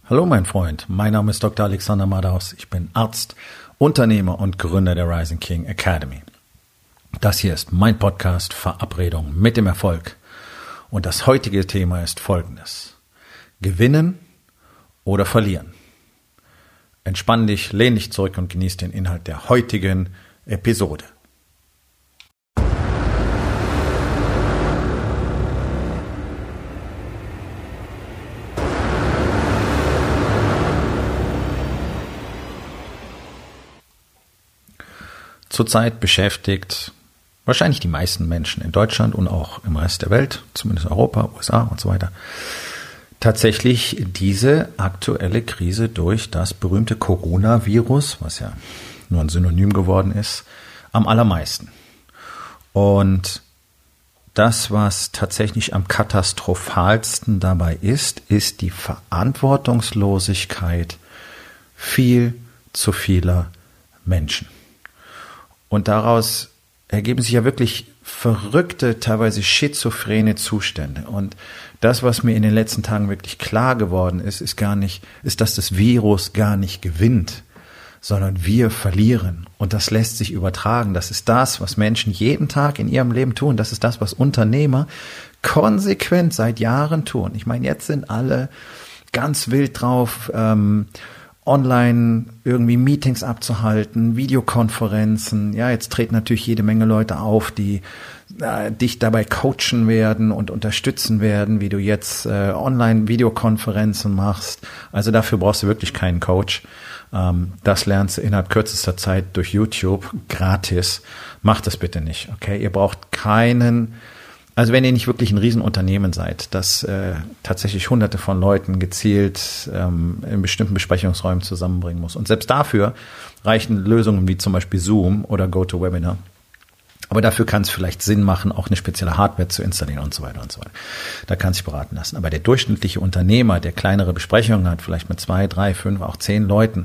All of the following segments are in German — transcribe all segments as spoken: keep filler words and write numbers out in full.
Hallo mein Freund, mein Name ist Doktor Alexander Madaus. Ich bin Arzt, Unternehmer und Gründer der Rising King Academy. Das hier ist mein Podcast Verabredung mit dem Erfolg. Und das heutige Thema ist folgendes: Gewinnen oder verlieren? Entspann dich, lehn dich zurück und genieß den Inhalt der heutigen Episode. Zurzeit beschäftigt wahrscheinlich die meisten Menschen in Deutschland und auch im Rest der Welt, zumindest Europa, U S A und so weiter, tatsächlich diese aktuelle Krise durch das berühmte Coronavirus, was ja nur ein Synonym geworden ist, am allermeisten. Und das, was tatsächlich am katastrophalsten dabei ist, ist die Verantwortungslosigkeit viel zu vieler Menschen. Und daraus ergeben sich ja wirklich verrückte, teilweise schizophrene Zustände. Und das, was mir in den letzten Tagen wirklich klar geworden ist, ist gar nicht, ist, dass das Virus gar nicht gewinnt, sondern wir verlieren. Und das lässt sich übertragen. Das ist das, was Menschen jeden Tag in ihrem Leben tun. Das ist das, was Unternehmer konsequent seit Jahren tun. Ich meine, jetzt sind alle ganz wild drauf, ähm, online irgendwie Meetings abzuhalten, Videokonferenzen. Ja, jetzt treten natürlich jede Menge Leute auf, die äh, dich dabei coachen werden und unterstützen werden, wie du jetzt äh, online Videokonferenzen machst. Also dafür brauchst du wirklich keinen Coach. Ähm, das lernst du innerhalb kürzester Zeit durch YouTube gratis. Mach das bitte nicht, okay? Ihr braucht keinen. Also wenn ihr nicht wirklich ein Riesenunternehmen seid, das äh, tatsächlich hunderte von Leuten gezielt ähm, in bestimmten Besprechungsräumen zusammenbringen muss. Und selbst dafür reichen Lösungen wie zum Beispiel Zoom oder GoToWebinar. Aber dafür kann es vielleicht Sinn machen, auch eine spezielle Hardware zu installieren und so weiter und so weiter. Da kann sich beraten lassen. Aber der durchschnittliche Unternehmer, der kleinere Besprechungen hat, vielleicht mit zwei, drei, fünf, auch zehn Leuten,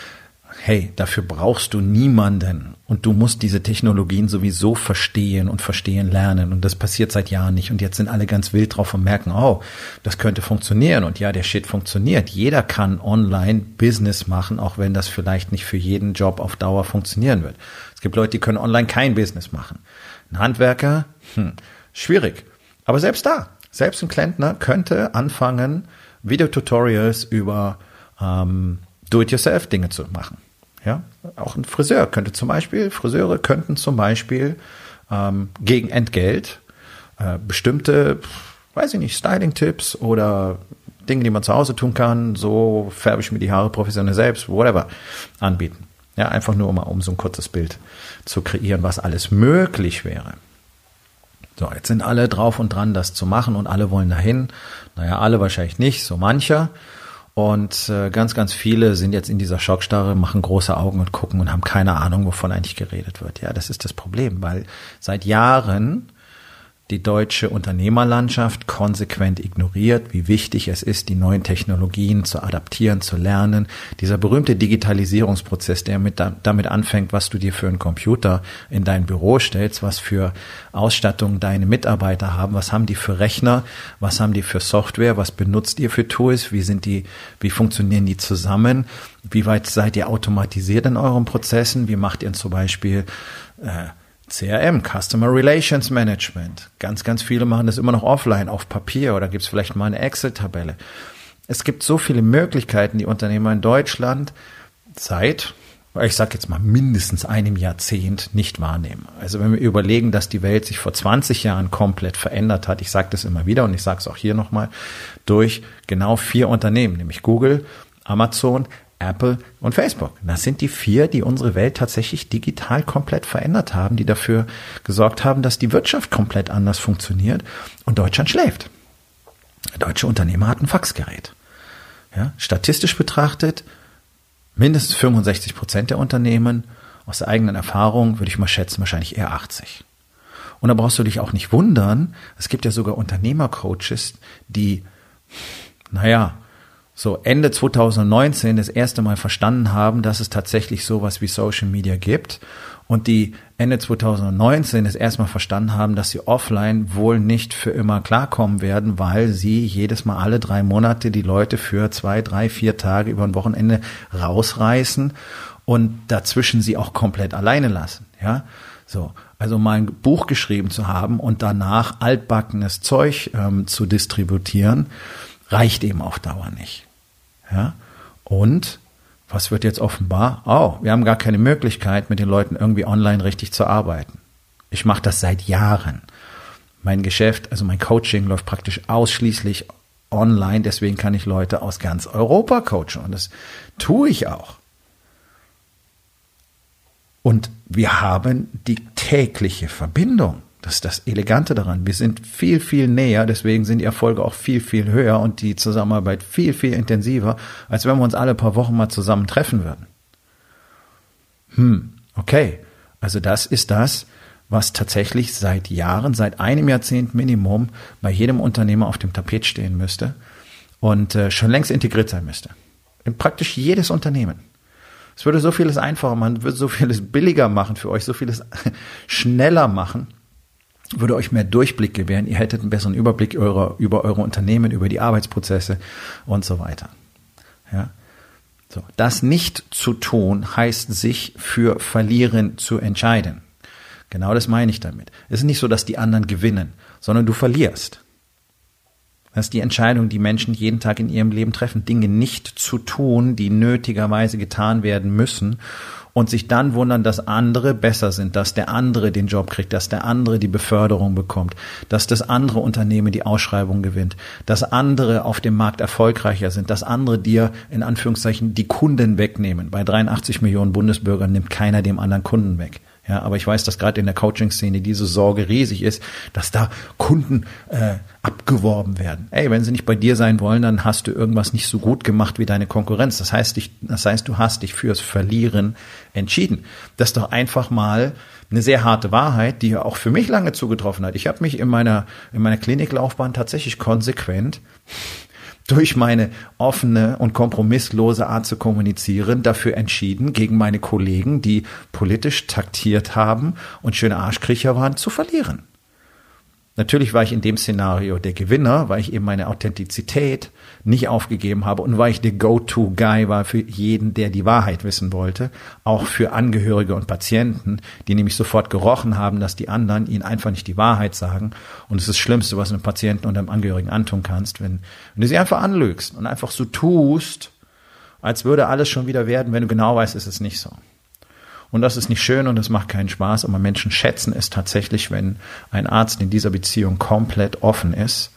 hey, dafür brauchst du niemanden und du musst diese Technologien sowieso verstehen und verstehen lernen und das passiert seit Jahren nicht und jetzt sind alle ganz wild drauf und merken, oh, das könnte funktionieren und ja, der Shit funktioniert. Jeder kann online Business machen, auch wenn das vielleicht nicht für jeden Job auf Dauer funktionieren wird. Es gibt Leute, die können online kein Business machen. Ein Handwerker, hm, schwierig. Aber selbst da, selbst ein Klempner könnte anfangen, Videotutorials über ähm, Do-it-yourself-Dinge zu machen. Ja, auch ein Friseur könnte zum Beispiel, Friseure könnten zum Beispiel ähm, gegen Entgelt äh, bestimmte, weiß ich nicht, Styling-Tipps oder Dinge, die man zu Hause tun kann, so färbe ich mir die Haare professionell selbst, whatever, anbieten. Ja, einfach nur, um, um so ein kurzes Bild zu kreieren, was alles möglich wäre. So, jetzt sind alle drauf und dran, das zu machen und alle wollen dahin. Naja, alle wahrscheinlich nicht, so mancher. Und äh, ganz, ganz viele sind jetzt in dieser Schockstarre, machen große Augen und gucken und haben keine Ahnung, wovon eigentlich geredet wird. Ja, das ist das Problem, weil seit Jahren die deutsche Unternehmerlandschaft konsequent ignoriert, wie wichtig es ist, die neuen Technologien zu adaptieren, zu lernen. Dieser berühmte Digitalisierungsprozess, der mit damit anfängt, was du dir für einen Computer in dein Büro stellst, was für Ausstattung deine Mitarbeiter haben, was haben die für Rechner, was haben die für Software, was benutzt ihr für Tools, wie sind die, wie funktionieren die zusammen, wie weit seid ihr automatisiert in euren Prozessen, wie macht ihr zum Beispiel äh, C R M, Customer Relations Management. Ganz, ganz viele machen das immer noch offline, auf Papier oder gibt es vielleicht mal eine Excel-Tabelle. Es gibt so viele Möglichkeiten, die Unternehmer in Deutschland seit, ich sage jetzt mal mindestens einem Jahrzehnt nicht wahrnehmen. Also wenn wir überlegen, dass die Welt sich vor zwanzig Jahren komplett verändert hat, ich sage das immer wieder und ich sage es auch hier nochmal, durch genau vier Unternehmen, nämlich Google, Amazon, Apple und Facebook. Das sind die vier, die unsere Welt tatsächlich digital komplett verändert haben, die dafür gesorgt haben, dass die Wirtschaft komplett anders funktioniert und Deutschland schläft. Deutsche Unternehmer hatten ein Faxgerät. Ja, statistisch betrachtet, mindestens fünfundsechzig Prozent der Unternehmen, aus der eigenen Erfahrung würde ich mal schätzen, wahrscheinlich eher achtzig. Und da brauchst du dich auch nicht wundern, es gibt ja sogar Unternehmercoaches, die, naja, so Ende zweitausendneunzehn das erste Mal verstanden haben, dass es tatsächlich sowas wie Social Media gibt und die Ende zweitausendneunzehn das erste Mal verstanden haben, dass sie offline wohl nicht für immer klarkommen werden, weil sie jedes Mal alle drei Monate die Leute für zwei, drei, vier Tage über ein Wochenende rausreißen und dazwischen sie auch komplett alleine lassen, ja, so. Also mal ein Buch geschrieben zu haben und danach altbackenes Zeug ähm, zu distributieren, reicht eben auf Dauer nicht. Ja? Und was wird jetzt offenbar? Oh, wir haben gar keine Möglichkeit, mit den Leuten irgendwie online richtig zu arbeiten. Ich mache das seit Jahren. Mein Geschäft, also mein Coaching läuft praktisch ausschließlich online, deswegen kann ich Leute aus ganz Europa coachen und das tue ich auch. Und wir haben die tägliche Verbindung. Das ist das Elegante daran. Wir sind viel, viel näher, deswegen sind die Erfolge auch viel, viel höher und die Zusammenarbeit viel, viel intensiver, als wenn wir uns alle paar Wochen mal zusammen treffen würden. Hm, okay. Also das ist das, was tatsächlich seit Jahren, seit einem Jahrzehnt Minimum bei jedem Unternehmer auf dem Tapet stehen müsste und äh, schon längst integriert sein müsste. In praktisch jedes Unternehmen. Es würde so vieles einfacher machen, würde so vieles billiger machen für euch, so vieles schneller machen, würde euch mehr Durchblick gewähren, ihr hättet einen besseren Überblick über, über eure Unternehmen, über die Arbeitsprozesse und so weiter. Ja? So. Das nicht zu tun, heißt sich für Verlieren zu entscheiden. Genau das meine ich damit. Es ist nicht so, dass die anderen gewinnen, sondern du verlierst. Das ist die Entscheidung, die Menschen jeden Tag in ihrem Leben treffen, Dinge nicht zu tun, die nötigerweise getan werden müssen und sich dann wundern, dass andere besser sind, dass der andere den Job kriegt, dass der andere die Beförderung bekommt, dass das andere Unternehmen die Ausschreibung gewinnt, dass andere auf dem Markt erfolgreicher sind, dass andere dir in Anführungszeichen die Kunden wegnehmen. Bei dreiundachtzig Millionen Bundesbürgern nimmt keiner dem anderen Kunden weg. Ja, aber ich weiß, dass gerade in der Coaching-Szene diese Sorge riesig ist, dass da Kunden äh, abgeworben werden. Ey, wenn sie nicht bei dir sein wollen, dann hast du irgendwas nicht so gut gemacht wie deine Konkurrenz. Das heißt, ich, das heißt, du hast dich fürs Verlieren entschieden. Das ist doch einfach mal eine sehr harte Wahrheit, die ja auch für mich lange zugetroffen hat. Ich habe mich in meiner in meiner Kliniklaufbahn tatsächlich konsequent durch meine offene und kompromisslose Art zu kommunizieren dafür entschieden, gegen meine Kollegen, die politisch taktiert haben und schöne Arschkriecher waren, zu verlieren. Natürlich war ich in dem Szenario der Gewinner, weil ich eben meine Authentizität nicht aufgegeben habe und weil ich der Go-To-Guy war für jeden, der die Wahrheit wissen wollte, auch für Angehörige und Patienten, die nämlich sofort gerochen haben, dass die anderen ihnen einfach nicht die Wahrheit sagen. Und es ist das Schlimmste, was du einem Patienten und einem Angehörigen antun kannst, wenn, wenn du sie einfach anlügst und einfach so tust, als würde alles schon wieder werden, wenn du genau weißt, ist es nicht so. Und das ist nicht schön und das macht keinen Spaß, aber Menschen schätzen es tatsächlich, wenn ein Arzt in dieser Beziehung komplett offen ist.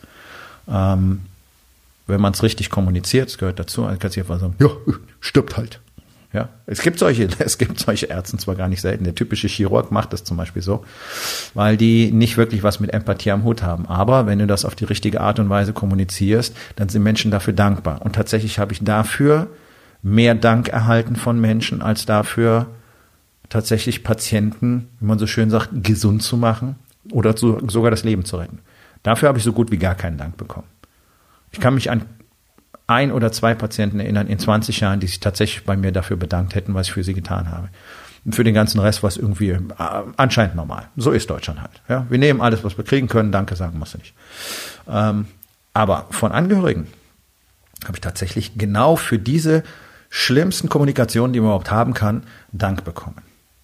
Ähm, wenn man es richtig kommuniziert, das gehört dazu, dann kannst du einfach sagen, ja, stirbt halt. Ja, es gibt solche, es gibt solche Ärzte, zwar gar nicht selten. Der typische Chirurg macht das zum Beispiel so, weil die nicht wirklich was mit Empathie am Hut haben. Aber wenn du das auf die richtige Art und Weise kommunizierst, dann sind Menschen dafür dankbar. Und tatsächlich habe ich dafür mehr Dank erhalten von Menschen, als dafür tatsächlich Patienten, wie man so schön sagt, gesund zu machen oder zu, sogar das Leben zu retten. Dafür habe ich so gut wie gar keinen Dank bekommen. Ich kann mich an ein oder zwei Patienten erinnern in zwanzig Jahren, die sich tatsächlich bei mir dafür bedankt hätten, was ich für sie getan habe. Und für den ganzen Rest war es irgendwie äh, anscheinend normal. So ist Deutschland halt. Ja? Wir nehmen alles, was wir kriegen können. Danke sagen musst du nicht. Ähm, aber von Angehörigen habe ich tatsächlich genau für diese schlimmsten Kommunikationen, die man überhaupt haben kann, Dank bekommen.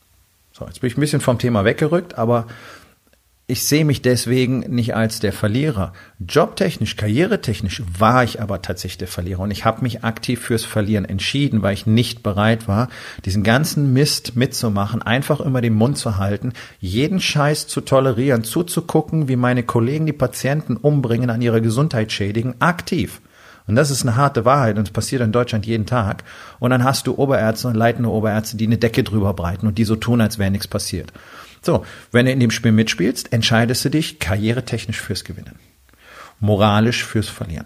So, jetzt bin ich ein bisschen vom Thema weggerückt, aber ich sehe mich deswegen nicht als der Verlierer. Jobtechnisch, karrieretechnisch war ich aber tatsächlich der Verlierer und ich habe mich aktiv fürs Verlieren entschieden, weil ich nicht bereit war, diesen ganzen Mist mitzumachen, einfach immer den Mund zu halten, jeden Scheiß zu tolerieren, zuzugucken, wie meine Kollegen die Patienten umbringen, an ihrer Gesundheit schädigen, aktiv. Und das ist eine harte Wahrheit und es passiert in Deutschland jeden Tag. Und dann hast du Oberärzte und leitende Oberärzte, die eine Decke drüber breiten und die so tun, als wäre nichts passiert. So, wenn du in dem Spiel mitspielst, entscheidest du dich karrieretechnisch fürs Gewinnen, moralisch fürs Verlieren.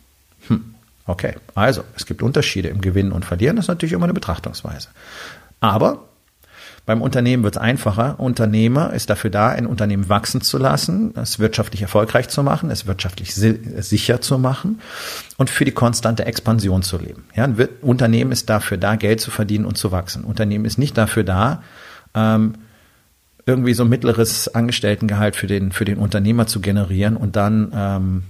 Hm, okay, also es gibt Unterschiede im Gewinnen und Verlieren, das ist natürlich immer eine Betrachtungsweise. Aber Beim Unternehmen wird es einfacher. Unternehmer ist dafür da, ein Unternehmen wachsen zu lassen, es wirtschaftlich erfolgreich zu machen, es wirtschaftlich si- sicher zu machen und für die konstante Expansion zu leben. Ja, ein Wir- Unternehmen ist dafür da, Geld zu verdienen und zu wachsen. Unternehmen ist nicht dafür da, ähm, irgendwie so ein mittleres Angestelltengehalt für den, für den Unternehmer zu generieren und dann ähm,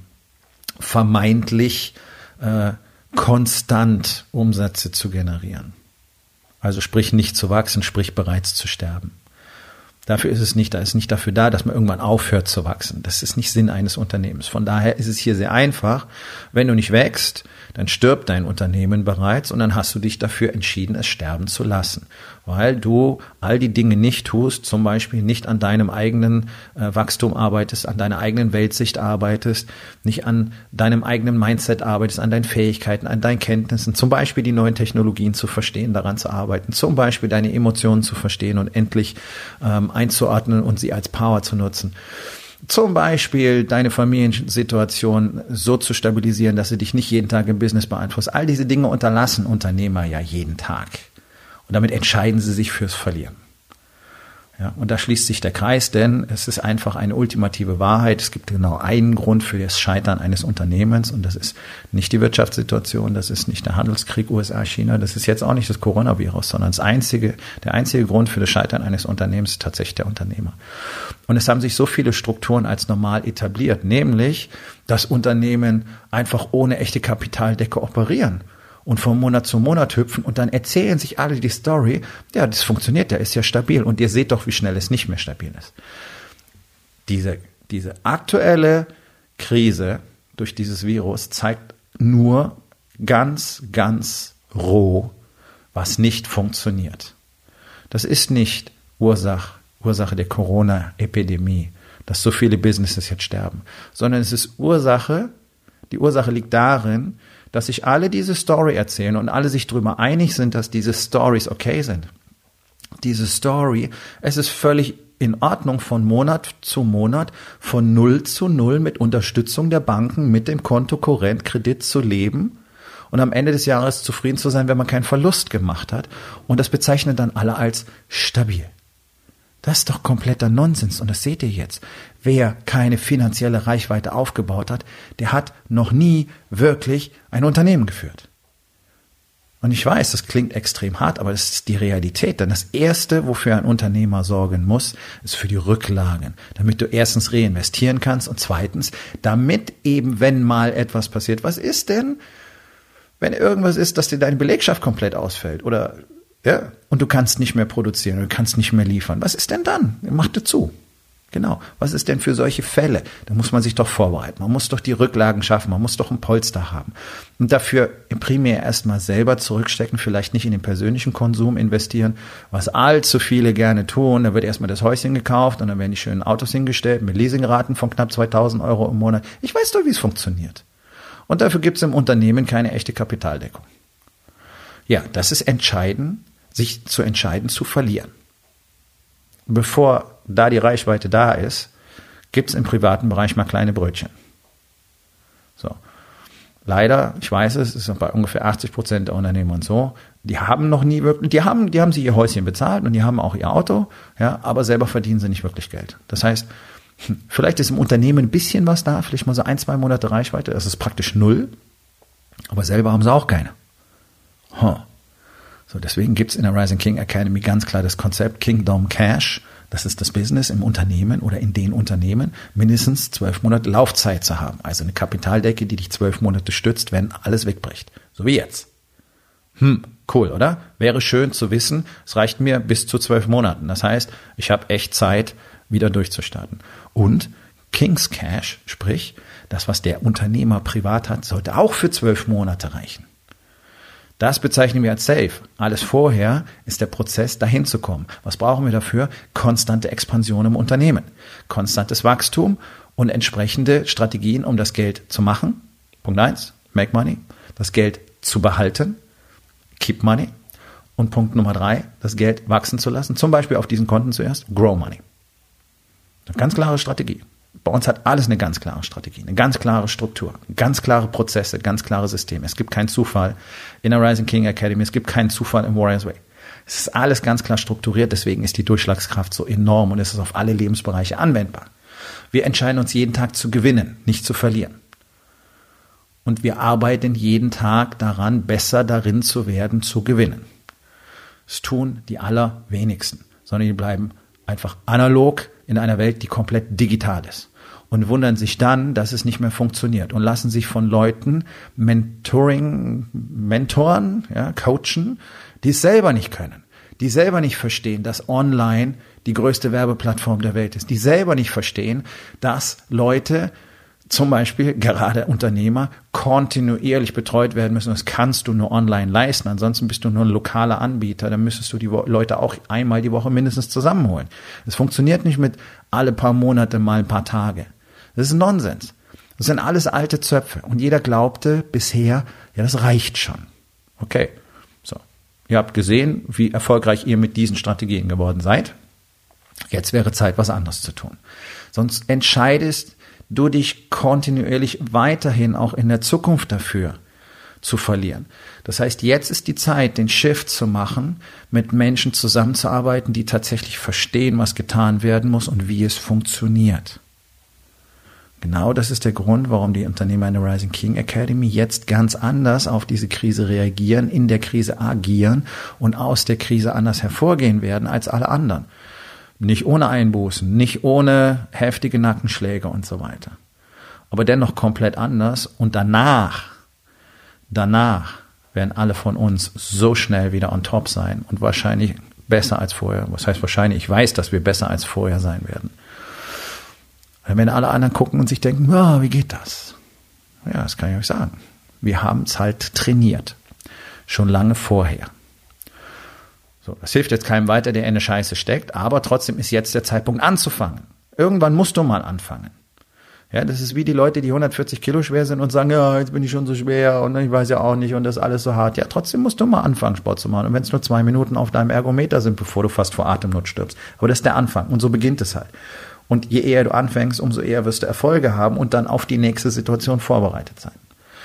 vermeintlich äh, konstant Umsätze zu generieren. Also sprich nicht zu wachsen, sprich bereits zu sterben. Dafür ist es nicht, da ist nicht dafür da, dass man irgendwann aufhört zu wachsen. Das ist nicht Sinn eines Unternehmens. Von daher ist es hier sehr einfach. Wenn du nicht wächst, dann stirbt dein Unternehmen bereits und dann hast du dich dafür entschieden, es sterben zu lassen. Weil du all die Dinge nicht tust, zum Beispiel nicht an deinem eigenen äh, Wachstum arbeitest, an deiner eigenen Weltsicht arbeitest, nicht an deinem eigenen Mindset arbeitest, an deinen Fähigkeiten, an deinen Kenntnissen, zum Beispiel die neuen Technologien zu verstehen, daran zu arbeiten, zum Beispiel deine Emotionen zu verstehen und endlich ähm, einzuordnen und sie als Power zu nutzen. Zum Beispiel deine Familiensituation so zu stabilisieren, dass sie dich nicht jeden Tag im Business beeinflusst. All diese Dinge unterlassen Unternehmer ja jeden Tag. Und damit entscheiden sie sich fürs Verlieren. Ja, und da schließt sich der Kreis, denn es ist einfach eine ultimative Wahrheit. Es gibt genau einen Grund für das Scheitern eines Unternehmens und das ist nicht die Wirtschaftssituation, das ist nicht der Handelskrieg U S A China, das ist jetzt auch nicht das Coronavirus, sondern das einzige, der einzige Grund für das Scheitern eines Unternehmens ist tatsächlich der Unternehmer. Und es haben sich so viele Strukturen als normal etabliert, nämlich, dass Unternehmen einfach ohne echte Kapitaldecke operieren. Und von Monat zu Monat hüpfen und dann erzählen sich alle die Story, ja, das funktioniert, der ist ja stabil und ihr seht doch, wie schnell es nicht mehr stabil ist. Diese, diese aktuelle Krise durch dieses Virus zeigt nur ganz, ganz roh, was nicht funktioniert. Das ist nicht Ursache, Ursache der Corona-Epidemie, dass so viele Businesses jetzt sterben, sondern es ist Ursache, die Ursache liegt darin, dass sich alle diese Story erzählen und alle sich darüber einig sind, dass diese Stories okay sind. Diese Story, es ist völlig in Ordnung, von Monat zu Monat, von Null zu Null mit Unterstützung der Banken, mit dem Kontokorrentkredit zu leben und am Ende des Jahres zufrieden zu sein, wenn man keinen Verlust gemacht hat. Und das bezeichnen dann alle als stabil. Das ist doch kompletter Nonsens und das seht ihr jetzt. Wer keine finanzielle Reichweite aufgebaut hat, der hat noch nie wirklich ein Unternehmen geführt. Und ich weiß, das klingt extrem hart, aber das ist die Realität. Denn das Erste, wofür ein Unternehmer sorgen muss, ist für die Rücklagen. Damit du erstens reinvestieren kannst und zweitens, damit eben, wenn mal etwas passiert, was ist denn, wenn irgendwas ist, dass dir deine Belegschaft komplett ausfällt oder ja, und du kannst nicht mehr produzieren, du kannst nicht mehr liefern. Was ist denn dann? Mach dir zu. Genau. Was ist denn für solche Fälle? Da muss man sich doch vorbereiten. Man muss doch die Rücklagen schaffen. Man muss doch ein Polster haben. Und dafür primär erstmal selber zurückstecken, vielleicht nicht in den persönlichen Konsum investieren, was allzu viele gerne tun. Da wird erstmal das Häuschen gekauft und dann werden die schönen Autos hingestellt mit Leasingraten von knapp zweitausend Euro im Monat. Ich weiß doch, wie es funktioniert. Und dafür gibt es im Unternehmen keine echte Kapitaldeckung. Ja, das ist entscheidend, sich zu entscheiden, zu verlieren. Bevor da die Reichweite da ist, gibt es im privaten Bereich mal kleine Brötchen. So. Leider, ich weiß es, es ist bei ungefähr achtzig Prozent der Unternehmer und so, die haben noch nie wirklich, die haben, die haben sich ihr Häuschen bezahlt und die haben auch ihr Auto, ja, aber selber verdienen sie nicht wirklich Geld. Das heißt, vielleicht ist im Unternehmen ein bisschen was da, vielleicht mal so ein, zwei Monate Reichweite, das ist praktisch null, aber selber haben sie auch keine. Huh. So, deswegen gibt es in der Rising King Academy ganz klar das Konzept Kingdom Cash. Das ist das Business im Unternehmen oder in den Unternehmen, mindestens zwölf Monate Laufzeit zu haben. Also eine Kapitaldecke, die dich zwölf Monate stützt, wenn alles wegbricht. So wie jetzt. Hm, cool, oder? Wäre schön zu wissen, es reicht mir bis zu zwölf Monaten. Das heißt, ich habe echt Zeit, wieder durchzustarten. Und King's Cash, sprich, das, was der Unternehmer privat hat, sollte auch für zwölf Monate reichen. Das bezeichnen wir als Safe. Alles vorher ist der Prozess, dahin zu kommen. Was brauchen wir dafür? Konstante Expansion im Unternehmen, konstantes Wachstum und entsprechende Strategien, um das Geld zu machen. Punkt eins, make money. Das Geld zu behalten, keep money. Und Punkt Nummer drei, das Geld wachsen zu lassen. Zum Beispiel auf diesen Konten zuerst, grow money. Eine ganz klare Strategie. Bei uns hat alles eine ganz klare Strategie, eine ganz klare Struktur, ganz klare Prozesse, ganz klare Systeme. Es gibt keinen Zufall in der Rising King Academy, es gibt keinen Zufall im Warriors Way. Es ist alles ganz klar strukturiert, deswegen ist die Durchschlagskraft so enorm und es ist auf alle Lebensbereiche anwendbar. Wir entscheiden uns jeden Tag zu gewinnen, nicht zu verlieren. Und wir arbeiten jeden Tag daran, besser darin zu werden, zu gewinnen. Das tun die allerwenigsten, sondern die bleiben einfach analog in einer Welt, die komplett digital ist. Und wundern sich dann, dass es nicht mehr funktioniert und lassen sich von Leuten Mentoring, Mentoren, ja, coachen, die es selber nicht können, die selber nicht verstehen, dass online die größte Werbeplattform der Welt ist, die selber nicht verstehen, dass Leute, zum Beispiel gerade Unternehmer, kontinuierlich betreut werden müssen. Das kannst du nur online leisten, ansonsten bist du nur ein lokaler Anbieter, dann müsstest du die Leute auch einmal die Woche mindestens zusammenholen. Es funktioniert nicht mit alle paar Monate mal ein paar Tage. Das ist Nonsens. Das sind alles alte Zöpfe. Und jeder glaubte bisher, ja, das reicht schon. Okay, so. Ihr habt gesehen, wie erfolgreich ihr mit diesen Strategien geworden seid. Jetzt wäre Zeit, was anderes zu tun. Sonst entscheidest du dich kontinuierlich weiterhin auch in der Zukunft dafür zu verlieren. Das heißt, jetzt ist die Zeit, den Shift zu machen, mit Menschen zusammenzuarbeiten, die tatsächlich verstehen, was getan werden muss und wie es funktioniert. Genau das ist der Grund, warum die Unternehmer in der Rising King Academy jetzt ganz anders auf diese Krise reagieren, in der Krise agieren und aus der Krise anders hervorgehen werden als alle anderen. Nicht ohne Einbußen, nicht ohne heftige Nackenschläge und so weiter. Aber dennoch komplett anders. Und danach, danach werden alle von uns so schnell wieder on top sein und wahrscheinlich besser als vorher. Was heißt wahrscheinlich? Ich weiß, dass wir besser als vorher sein werden. Wenn alle anderen gucken und sich denken, oh, wie geht das? Ja, das kann ich euch sagen. Wir haben es halt trainiert. Schon lange vorher. So, das hilft jetzt keinem weiter, der in der Scheiße steckt, aber trotzdem ist jetzt der Zeitpunkt anzufangen. Irgendwann musst du mal anfangen. Ja, das ist wie die Leute, die hundertvierzig Kilo schwer sind und sagen, ja, jetzt bin ich schon so schwer und ich weiß ja auch nicht und das ist alles so hart. Ja, trotzdem musst du mal anfangen, Sport zu machen. Und wenn es nur zwei Minuten auf deinem Ergometer sind, bevor du fast vor Atemnot stirbst. Aber das ist der Anfang und so beginnt es halt. Und je eher du anfängst, umso eher wirst du Erfolge haben und dann auf die nächste Situation vorbereitet sein.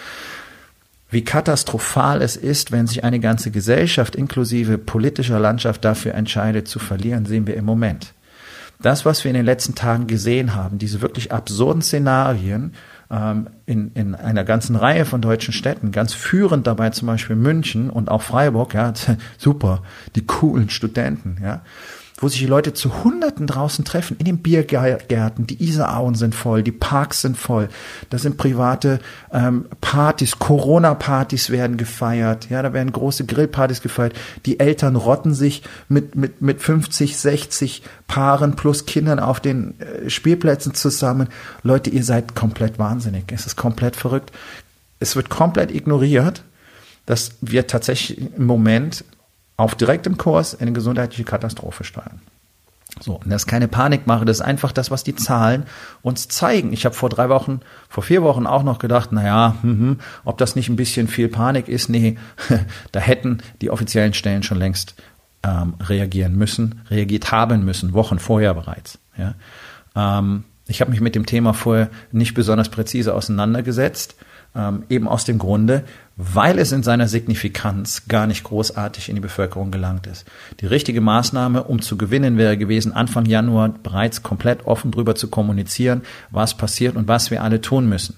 Wie katastrophal es ist, wenn sich eine ganze Gesellschaft inklusive politischer Landschaft dafür entscheidet zu verlieren, sehen wir im Moment. Das, was wir in den letzten Tagen gesehen haben, diese wirklich absurden Szenarien ähm, in, in einer ganzen Reihe von deutschen Städten, ganz führend dabei zum Beispiel München und auch Freiburg, ja, super, die coolen Studenten, ja, wo sich die Leute zu Hunderten draußen treffen, in den Biergärten, die Isarauen sind voll, die Parks sind voll, da sind private ähm, Partys, Corona-Partys werden gefeiert, ja, da werden große Grillpartys gefeiert, die Eltern rotten sich mit mit mit fünfzig, sechzig Paaren plus Kindern auf den äh, Spielplätzen zusammen. Leute, ihr seid komplett wahnsinnig, es ist komplett verrückt. Es wird komplett ignoriert, dass wir tatsächlich im Moment auf direktem Kurs in eine gesundheitliche Katastrophe steuern. So, und das ist keine Panikmache, das ist einfach das, was die Zahlen uns zeigen. Ich habe vor drei Wochen, vor vier Wochen auch noch gedacht, naja, hm, ob das nicht ein bisschen viel Panik ist, nee, da hätten die offiziellen Stellen schon längst ähm, reagieren müssen, reagiert haben müssen, Wochen vorher bereits. Ja. Ähm, ich habe mich mit dem Thema vorher nicht besonders präzise auseinandergesetzt, ähm, eben aus dem Grunde, weil es in seiner Signifikanz gar nicht großartig in die Bevölkerung gelangt ist. Die richtige Maßnahme, um zu gewinnen, wäre gewesen, Anfang Januar bereits komplett offen drüber zu kommunizieren, was passiert und was wir alle tun müssen.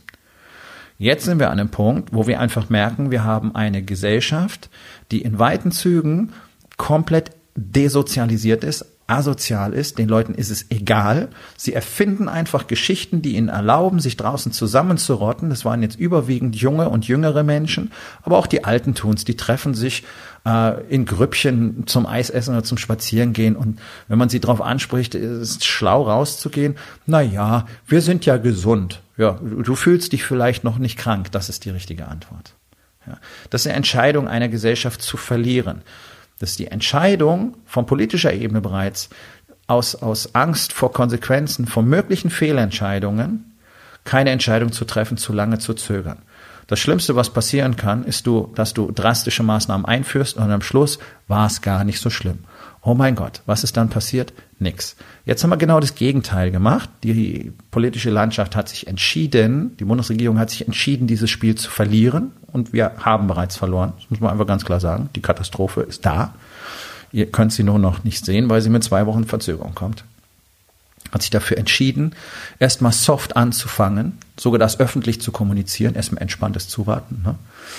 Jetzt sind wir an einem Punkt, wo wir einfach merken, wir haben eine Gesellschaft, die in weiten Zügen komplett desozialisiert ist, asozial ist, den Leuten ist es egal. Sie erfinden einfach Geschichten, die ihnen erlauben, sich draußen zusammenzurotten. Das waren jetzt überwiegend junge und jüngere Menschen, aber auch die Alten tun's. Die treffen sich äh, in Grüppchen zum Eisessen oder zum Spazierengehen und wenn man sie darauf anspricht, ist es schlau rauszugehen. Na ja, wir sind ja gesund. Ja, du fühlst dich vielleicht noch nicht krank. Das ist die richtige Antwort. Ja, das ist eine Entscheidung einer Gesellschaft zu verlieren. Das ist die Entscheidung von politischer Ebene bereits aus, aus Angst vor Konsequenzen, vor möglichen Fehlentscheidungen, keine Entscheidung zu treffen, zu lange zu zögern. Das Schlimmste, was passieren kann, ist, du, dass du drastische Maßnahmen einführst und am Schluss war es gar nicht so schlimm. Oh mein Gott, was ist dann passiert? Nix. Jetzt haben wir genau das Gegenteil gemacht. Die politische Landschaft hat sich entschieden, die Bundesregierung hat sich entschieden, dieses Spiel zu verlieren und wir haben bereits verloren. Das muss man einfach ganz klar sagen. Die Katastrophe ist da. Ihr könnt sie nur noch nicht sehen, weil sie mit zwei Wochen Verzögerung kommt. Hat sich dafür entschieden, erstmal soft anzufangen, sogar das öffentlich zu kommunizieren, erstmal entspanntes Zuwarten. Ne?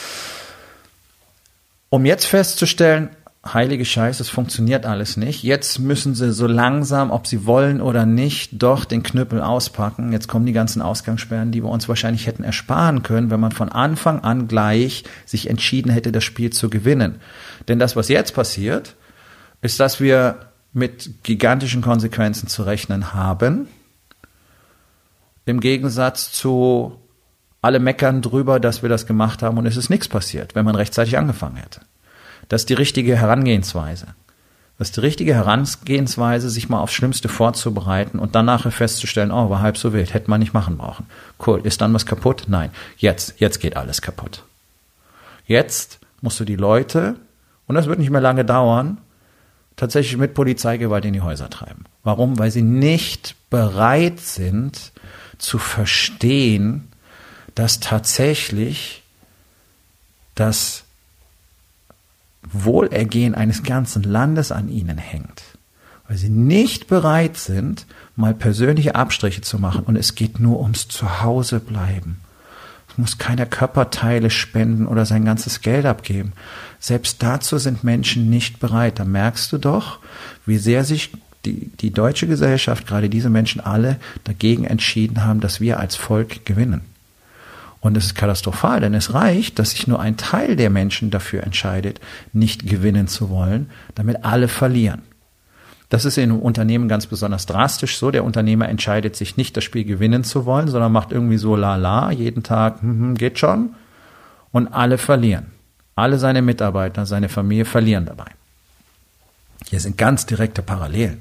Um jetzt festzustellen, heilige Scheiße, es funktioniert alles nicht. Jetzt müssen sie so langsam, ob sie wollen oder nicht, doch den Knüppel auspacken. Jetzt kommen die ganzen Ausgangssperren, die wir uns wahrscheinlich hätten ersparen können, wenn man von Anfang an gleich sich entschieden hätte, das Spiel zu gewinnen. Denn das, was jetzt passiert, ist, dass wir mit gigantischen Konsequenzen zu rechnen haben. Im Gegensatz zu alle meckern drüber, dass wir das gemacht haben und es ist nichts passiert, wenn man rechtzeitig angefangen hätte. Das ist die richtige Herangehensweise. Das ist die richtige Herangehensweise, sich mal aufs Schlimmste vorzubereiten und dann nachher festzustellen, oh, war halb so wild, hätte man nicht machen brauchen. Cool, ist dann was kaputt? Nein, jetzt, jetzt geht alles kaputt. Jetzt musst du die Leute, und das wird nicht mehr lange dauern, tatsächlich mit Polizeigewalt in die Häuser treiben. Warum? Weil sie nicht bereit sind zu verstehen, dass tatsächlich das Wohlergehen eines ganzen Landes an ihnen hängt. Weil sie nicht bereit sind, mal persönliche Abstriche zu machen. Und es geht nur ums Zuhausebleiben. Es muss keiner Körperteile spenden oder sein ganzes Geld abgeben. Selbst dazu sind Menschen nicht bereit. Da merkst du doch, wie sehr sich die, die deutsche Gesellschaft, gerade diese Menschen alle, dagegen entschieden haben, dass wir als Volk gewinnen. Und es ist katastrophal, denn es reicht, dass sich nur ein Teil der Menschen dafür entscheidet, nicht gewinnen zu wollen, damit alle verlieren. Das ist in einem Unternehmen ganz besonders drastisch so. Der Unternehmer entscheidet sich nicht, das Spiel gewinnen zu wollen, sondern macht irgendwie so lala, jeden Tag, hm, geht schon. Und alle verlieren. Alle seine Mitarbeiter, seine Familie verlieren dabei. Hier sind ganz direkte Parallelen.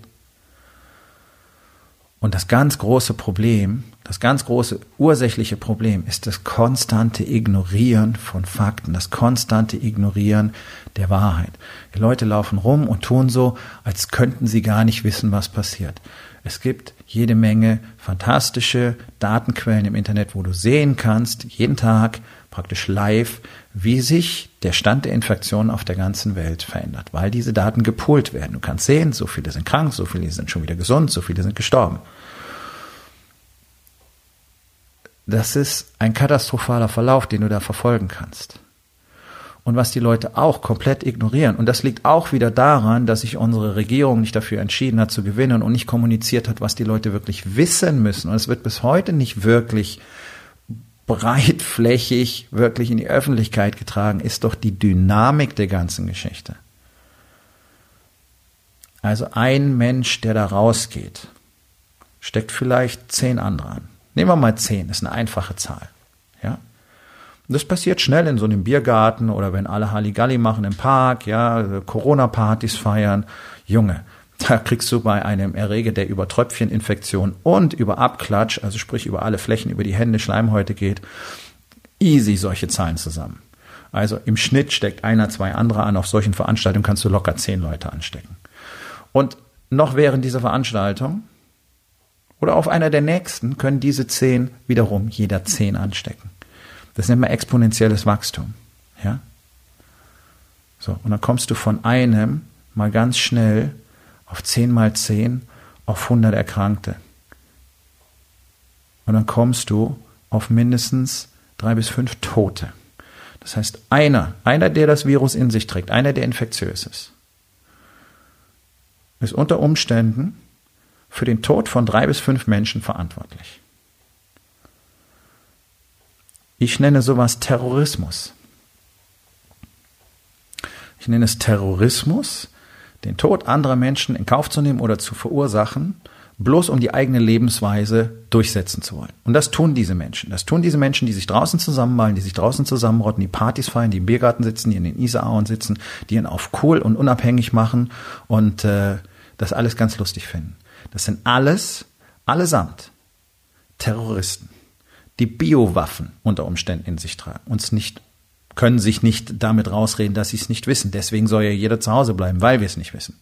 Und das ganz große Problem, das ganz große ursächliche Problem ist das konstante Ignorieren von Fakten, das konstante Ignorieren der Wahrheit. Die Leute laufen rum und tun so, als könnten sie gar nicht wissen, was passiert. Es gibt jede Menge fantastische Datenquellen im Internet, wo du sehen kannst, jeden Tag praktisch live, wie sich der Stand der Infektionen auf der ganzen Welt verändert, weil diese Daten gepoolt werden. Du kannst sehen, so viele sind krank, so viele sind schon wieder gesund, so viele sind gestorben. Das ist ein katastrophaler Verlauf, den du da verfolgen kannst. Und was die Leute auch komplett ignorieren, und das liegt auch wieder daran, dass sich unsere Regierung nicht dafür entschieden hat zu gewinnen und nicht kommuniziert hat, was die Leute wirklich wissen müssen. Und es wird bis heute nicht wirklich breitflächig, wirklich in die Öffentlichkeit getragen, ist doch die Dynamik der ganzen Geschichte. Also ein Mensch, der da rausgeht, steckt vielleicht zehn andere an. Nehmen wir mal zehn, das ist eine einfache Zahl. Ja? Und das passiert schnell in so einem Biergarten oder wenn alle Halligalli machen im Park, ja, Corona-Partys feiern. Junge, da kriegst du bei einem Erreger, der über Tröpfcheninfektion und über Abklatsch, also sprich über alle Flächen, über die Hände, Schleimhäute geht, easy solche Zahlen zusammen. Also im Schnitt steckt einer, zwei andere an. Auf solchen Veranstaltungen kannst du locker zehn Leute anstecken. Und noch während dieser Veranstaltung oder auf einer der nächsten können diese zehn wiederum jeder zehn anstecken. Das nennt man exponentielles Wachstum. Ja? So, und dann kommst du von einem mal ganz schnell auf zehn mal zehn auf hundert Erkrankte. Und dann kommst du auf mindestens drei bis fünf Tote. Das heißt, einer, einer, der das Virus in sich trägt, einer, der infektiös ist, ist unter Umständen für den Tod von drei bis fünf Menschen verantwortlich. Ich nenne sowas Terrorismus. Ich nenne es Terrorismus, den Tod anderer Menschen in Kauf zu nehmen oder zu verursachen, bloß um die eigene Lebensweise durchsetzen zu wollen. Und das tun diese Menschen. Das tun diese Menschen, die sich draußen zusammenmalen, die sich draußen zusammenrotten, die Partys feiern, die im Biergarten sitzen, die in den Isarauen sitzen, die ihn auf cool und unabhängig machen und äh, das alles ganz lustig finden. Das sind alles, allesamt, Terroristen, die Biowaffen unter Umständen in sich tragen. Uns nicht, können sich nicht damit rausreden, dass sie es nicht wissen. Deswegen soll ja jeder zu Hause bleiben, weil wir es nicht wissen.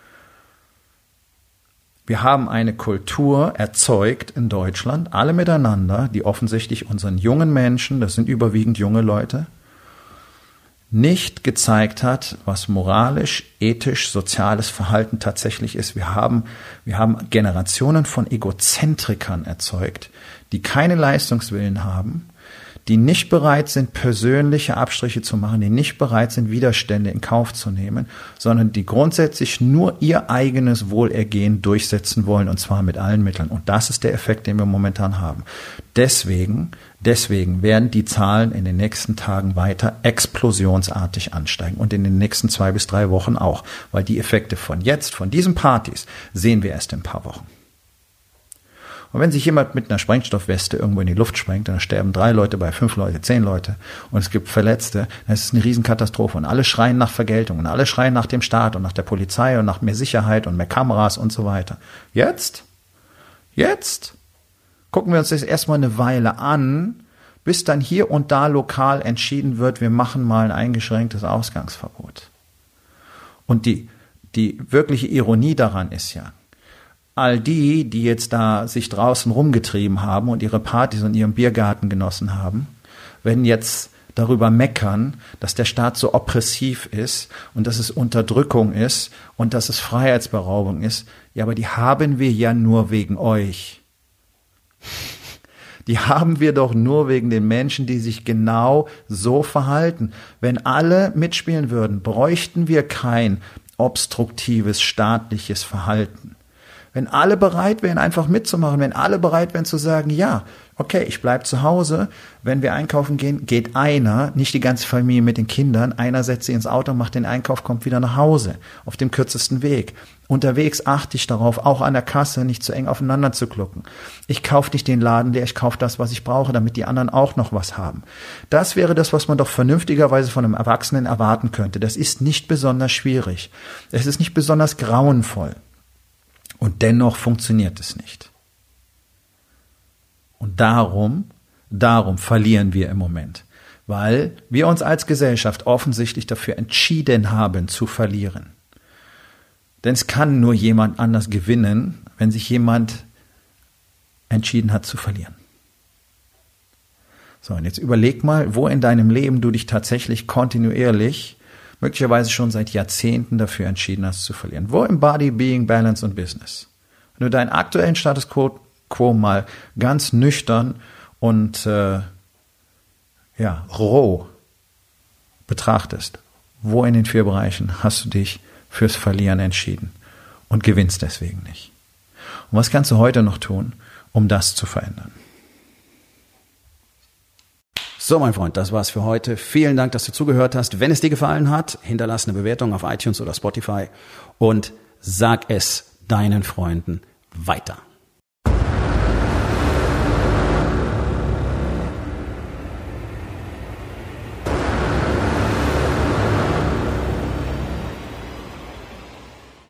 Wir haben eine Kultur erzeugt in Deutschland, alle miteinander, die offensichtlich unseren jungen Menschen, das sind überwiegend junge Leute, nicht gezeigt hat, was moralisch, ethisch, soziales Verhalten tatsächlich ist. Wir haben, wir haben Generationen von Egozentrikern erzeugt, die keine Leistungswillen haben, die nicht bereit sind, persönliche Abstriche zu machen, die nicht bereit sind, Widerstände in Kauf zu nehmen, sondern die grundsätzlich nur ihr eigenes Wohlergehen durchsetzen wollen, und zwar mit allen Mitteln. Und das ist der Effekt, den wir momentan haben. Deswegen, deswegen werden die Zahlen in den nächsten Tagen weiter explosionsartig ansteigen und in den nächsten zwei bis drei Wochen auch, weil die Effekte von jetzt, von diesen Partys, sehen wir erst in ein paar Wochen. Und wenn sich jemand mit einer Sprengstoffweste irgendwo in die Luft sprengt, dann sterben drei Leute bei, fünf Leute, zehn Leute und es gibt Verletzte, dann ist es eine Riesenkatastrophe und alle schreien nach Vergeltung und alle schreien nach dem Staat und nach der Polizei und nach mehr Sicherheit und mehr Kameras und so weiter. Jetzt, jetzt gucken wir uns das erstmal eine Weile an, bis dann hier und da lokal entschieden wird, wir machen mal ein eingeschränktes Ausgangsverbot. Und die, die wirkliche Ironie daran ist ja, all die, die jetzt da sich draußen rumgetrieben haben und ihre Partys in ihrem Biergarten genossen haben, werden jetzt darüber meckern, dass der Staat so oppressiv ist und dass es Unterdrückung ist und dass es Freiheitsberaubung ist. Ja, aber die haben wir ja nur wegen euch. Die haben wir doch nur wegen den Menschen, die sich genau so verhalten. Wenn alle mitspielen würden, bräuchten wir kein obstruktives staatliches Verhalten. Wenn alle bereit wären, einfach mitzumachen, wenn alle bereit wären zu sagen, ja, okay, ich bleib zu Hause, wenn wir einkaufen gehen, geht einer, nicht die ganze Familie mit den Kindern, einer setzt sich ins Auto, macht den Einkauf, kommt wieder nach Hause, auf dem kürzesten Weg. Unterwegs achte ich darauf, auch an der Kasse nicht zu eng aufeinander zu klucken. Ich kaufe nicht den Laden leer, ich kaufe das, was ich brauche, damit die anderen auch noch was haben. Das wäre das, was man doch vernünftigerweise von einem Erwachsenen erwarten könnte. Das ist nicht besonders schwierig. Es ist nicht besonders grauenvoll. Und dennoch funktioniert es nicht. Und darum, darum verlieren wir im Moment, weil wir uns als Gesellschaft offensichtlich dafür entschieden haben zu verlieren. Denn es kann nur jemand anders gewinnen, wenn sich jemand entschieden hat zu verlieren. So, und jetzt überleg mal, wo in deinem Leben du dich tatsächlich kontinuierlich, möglicherweise schon seit Jahrzehnten dafür entschieden hast zu verlieren. Wo im Body, Being, Balance und Business? Wenn du deinen aktuellen Status quo, quo mal ganz nüchtern und äh, ja, roh betrachtest, wo in den vier Bereichen hast du dich fürs Verlieren entschieden und gewinnst deswegen nicht? Und was kannst du heute noch tun, um das zu verändern? So, mein Freund, das war's für heute. Vielen Dank, dass du zugehört hast. Wenn es dir gefallen hat, hinterlass eine Bewertung auf iTunes oder Spotify und sag es deinen Freunden weiter.